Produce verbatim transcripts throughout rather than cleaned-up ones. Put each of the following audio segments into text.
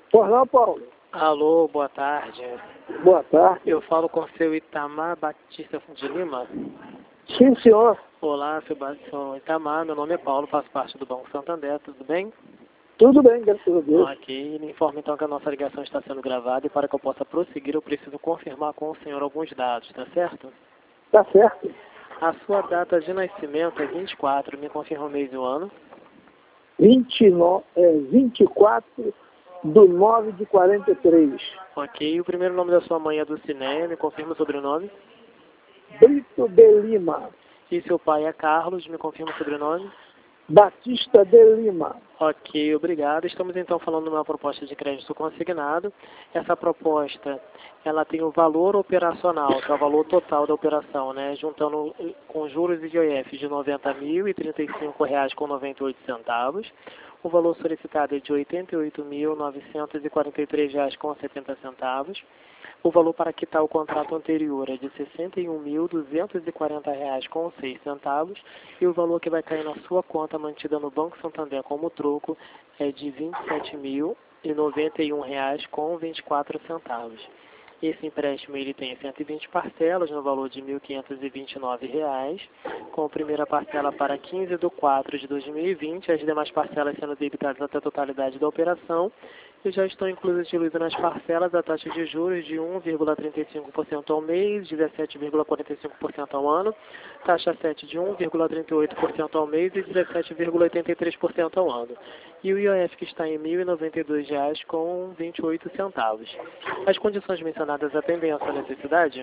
Pois não, Paulo? Alô, boa tarde. Boa tarde. Eu falo com o seu Itamar Batista de Lima. Sim, senhor. Olá, seu Ba- seu Itamar, meu nome é Paulo, faço parte do Banco Santander, tudo bem? Tudo bem, graças a Deus. Ok, lhe informo então que a nossa ligação está sendo gravada e para que eu possa prosseguir eu preciso confirmar com o senhor alguns dados, tá certo? Tá certo. A sua data de nascimento é vinte e quatro, me confirma o mês e o ano. vinte e nove, é, vinte e quatro do nove de quarenta e três. Ok, o primeiro nome da sua mãe é Dulcinea, me confirma o sobrenome. Brito de Lima. E seu pai é Carlos, me confirma o sobrenome. Batista de Lima. Ok, obrigado. Estamos então falando de uma proposta de crédito consignado. Essa proposta, ela tem o valor operacional, que é o valor total da operação, né? Juntando eh, com juros e I O F de noventa mil e trinta e cinco reais com noventa e oito centavos. O valor solicitado é de oitenta e oito mil novecentos e quarenta e três reais com setenta centavos. O valor para quitar o contrato anterior é de sessenta e um mil duzentos e quarenta reais com seis centavos e o valor que vai cair na sua conta mantida no Banco Santander como troco é de vinte e sete mil e noventa e um reais com vinte e quatro centavos. Esse empréstimo ele tem cento e vinte parcelas no valor de mil quinhentos e vinte e nove reais, com a primeira parcela para quinze de quatro de dois mil e vinte, as demais parcelas sendo debitadas até a totalidade da operação, e já estão inclusas diluídas nas parcelas a taxa de juros de um vírgula trinta e cinco por cento ao mês, dezessete vírgula quarenta e cinco por cento ao ano, taxa sete de um vírgula trinta e oito por cento ao mês e dezessete vírgula oitenta e três por cento ao ano. E o I O F que está em mil e noventa e dois reais com vinte e oito centavos. As condições mencionadas atendem à sua necessidade?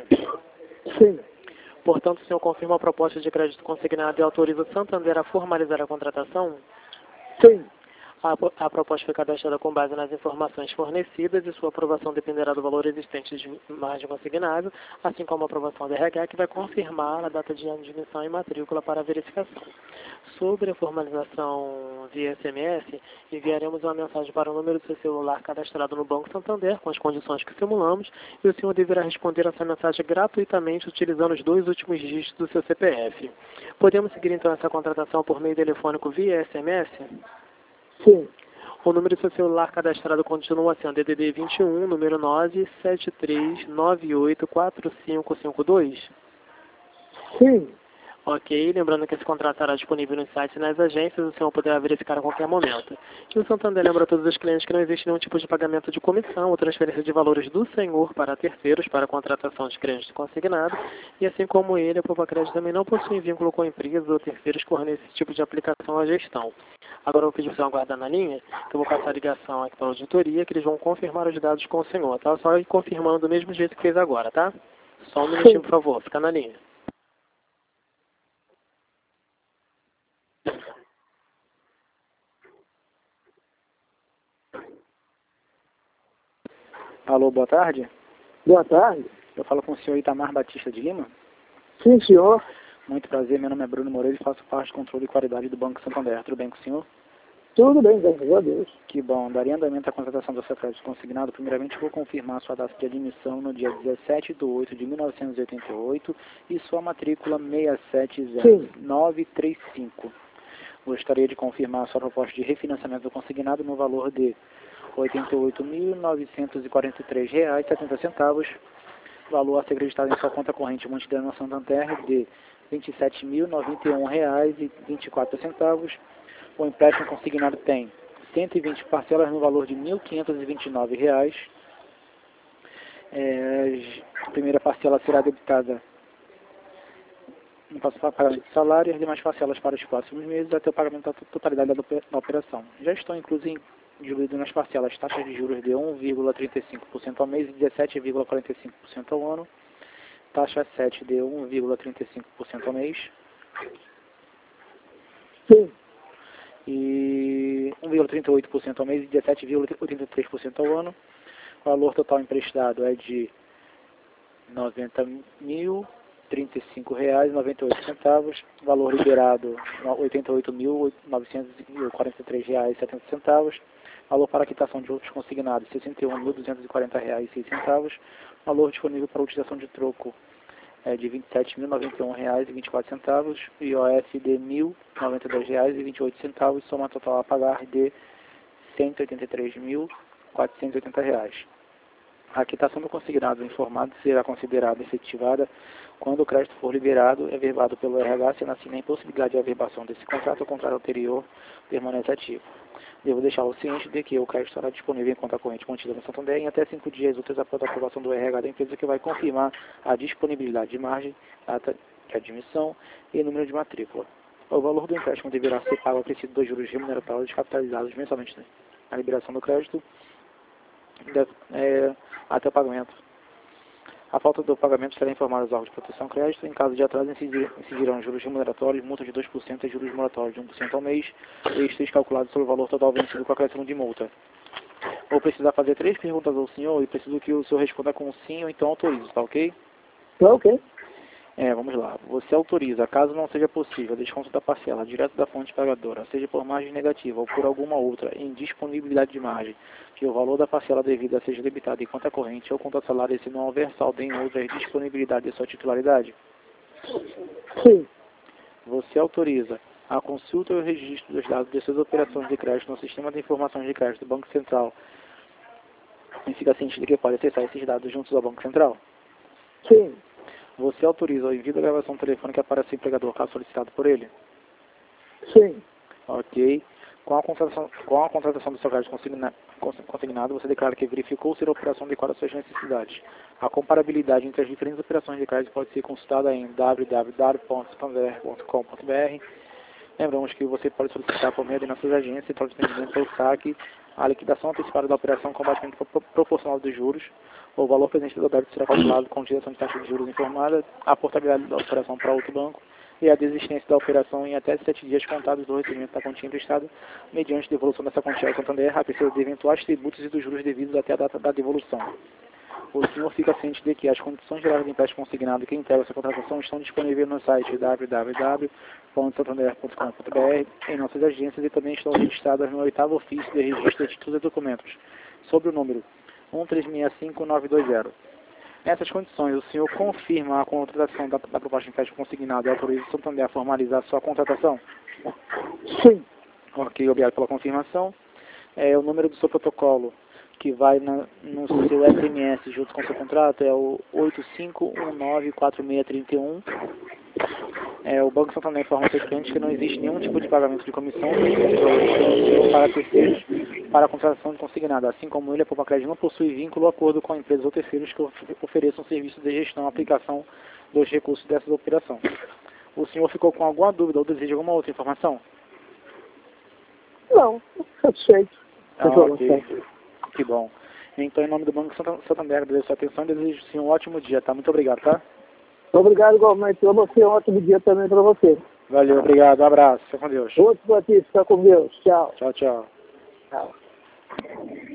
Sim. Portanto, o senhor confirma a proposta de crédito consignado e autoriza o Santander a formalizar a contratação? Sim. A, a proposta foi cadastrada com base nas informações fornecidas e sua aprovação dependerá do valor existente de margem consignável, assim como a aprovação do R H, que vai confirmar a data de admissão e matrícula para a verificação. Sobre a formalização via S M S, enviaremos uma mensagem para o número do seu celular cadastrado no Banco Santander, com as condições que simulamos, e o senhor deverá responder essa mensagem gratuitamente utilizando os dois últimos dígitos do seu C P F. Podemos seguir então essa contratação por meio telefônico via S M S? Sim. O número do seu celular cadastrado continua sendo D D D vinte e um, número nove sete três nove oito quatro cinco cinco dois? Sim. Ok, lembrando que esse contrato estará disponível nos sites e nas agências, o senhor poderá verificar a qualquer momento. E o Santander lembra a todos os clientes que não existe nenhum tipo de pagamento de comissão ou transferência de valores do senhor para terceiros para a contratação de crédito consignado, e assim como ele, a Poupa Crédito também não possui vínculo com empresas ou terceiros que fornecem esse tipo de aplicação à gestão. Agora eu vou pedir para o senhor aguardar na linha, que eu vou passar a ligação aqui para a auditoria, que eles vão confirmar os dados com o senhor, tá? Só ir confirmando do mesmo jeito que fez agora, tá? Só um minutinho, por favor, fica na linha. Alô, boa tarde. Boa tarde. Eu falo com o senhor Itamar Batista de Lima. Sim, senhor. Muito prazer, meu nome é Bruno Moreira e faço parte do controle de qualidade do Banco Santander. Tudo bem com o senhor? Tudo bem, graças a Deus. Que bom. Daria andamento à contratação do seu crédito consignado. Primeiramente, vou confirmar sua data de admissão no dia dezessete de oito de mil novecentos e oitenta e oito e sua matrícula seis sete zero nove três cinco. Gostaria de confirmar sua proposta de refinanciamento do consignado no valor de oitenta e oito mil novecentos e quarenta e três reais e setenta centavos. Valor a ser acreditado em sua conta corrente multidão Santander de vinte e sete mil noventa e um reais e vinte e quatro centavos. O empréstimo consignado tem cento e vinte parcelas no valor de mil quinhentos e vinte e nove reais. É, a primeira parcela será debitada no pagamento de salário e as demais parcelas para os próximos meses até o pagamento da totalidade da operação. Já estão inclusos diluídos nas parcelas taxas de juros de um vírgula trinta e cinco por cento ao mês e dezessete vírgula quarenta e cinco por cento ao ano, taxa sete de um vírgula trinta e cinco por cento ao mês Sim. e um vírgula trinta e oito por cento ao mês e dezessete vírgula oitenta e três por cento ao ano. O valor total emprestado é de noventa mil trinta e cinco reais e noventa e oito centavos, valor liberado oitenta e oito mil novecentos e quarenta e três reais e setenta centavos, valor para quitação de outros consignados sessenta e um mil duzentos e quarenta reais e seis centavos, valor disponível para utilização de troco é de vinte e sete mil noventa e um reais e vinte e quatro centavos, I O F de mil noventa e dois reais e vinte e oito centavos, soma total a pagar de cento e oitenta e três mil quatrocentos e oitenta reais. A quitação do consignado informado será considerada efetivada quando o crédito for liberado e averbado pelo R H, sendo assim a impossibilidade de averbação desse contrato ou contrato anterior permanece ativo. Devo deixá-lo ciente de que o crédito estará disponível em conta corrente mantida no Santander em até cinco dias úteis após a aprovação do R H da empresa, que vai confirmar a disponibilidade de margem, data de admissão e número de matrícula. O valor do empréstimo deverá ser pago acrescido dos juros remuneratórios capitalizados mensalmente na liberação do crédito de, é, até o pagamento. A falta do pagamento será informada aos órgãos de proteção crédito. Em caso de atraso, incidirão juros remuneratórios, multa de dois por cento e juros moratórios de um por cento ao mês, extras calculados sobre o valor total vencido com acréscimo de multa. Vou precisar fazer três perguntas ao senhor e preciso que o senhor responda com sim ou então autorizo, tá ok? Tá ok. É, vamos lá. Você autoriza, caso não seja possível, desconto da parcela direto da fonte pagadora, seja por margem negativa ou por alguma outra em disponibilidade de margem, que o valor da parcela devida seja debitado em conta corrente ou conta salário se não houver saldo em outras disponibilidade de sua titularidade? Sim. Você autoriza a consulta e o registro dos dados de suas operações de crédito no Sistema de Informações de Crédito do Banco Central e fica ciente de que pode acessar esses dados juntos ao Banco Central? Sim. Você autoriza o envio da gravação telefônica para seu empregador, caso solicitado por ele? Sim. Ok. Com a contratação, com a contratação do seu crédito consigna, consignado, você declara que verificou ser a operação adequada às suas necessidades. A comparabilidade entre as diferentes operações de crédito pode ser consultada em w w w ponto santander ponto com ponto b r. Lembramos que você pode solicitar por meio de nossas agências para o atendimento pelo saque, a liquidação antecipada da operação com batimento proporcional dos juros. O valor presente do débito será calculado com utilização de taxa de juros informada, a portabilidade da operação para outro banco e a desistência da operação em até sete dias contados do recebimento da quantia emprestada, mediante devolução dessa quantia ao Santander, a precisa de eventuais tributos e dos juros devidos até a data da devolução. O senhor fica ciente de que as condições gerais do empréstimo consignado que integram essa contratação estão disponíveis no site w w w ponto santander ponto com ponto b r, em nossas agências, e também estão registradas no oitavo ofício de registro de títulos e documentos, sob o número um três seis cinco nove dois zero. Nessas condições, o senhor confirma a contratação da, da proposta de empréstimo consignado e autoriza o Santander a formalizar a sua contratação? Sim. Ok, obrigado pela confirmação. É, o número do seu protocolo, que vai na, no seu S M S junto com o seu contrato, é o oito cinco um nove quatro seis três um. É, o Banco Santander informa seus clientes que não existe nenhum tipo de pagamento de comissão para terceiros para a contratação de consignada, assim como ele, a Poupa Crédito não possui vínculo ou acordo com empresas ou terceiros que ofereçam serviços de gestão e aplicação dos recursos dessas operações. O senhor ficou com alguma dúvida ou deseja alguma outra informação? Não, satisfeito. Ah, ok. Que bom. Então, em nome do Banco Santander, agradeço a atenção e desejo sim um ótimo dia, tá? Muito obrigado, tá? Obrigado igualmente para você, um ótimo dia também para você. Valeu, obrigado, um abraço, fica com Deus. Outro para ti, fica com Deus. Tchau. Tchau, tchau. Tchau.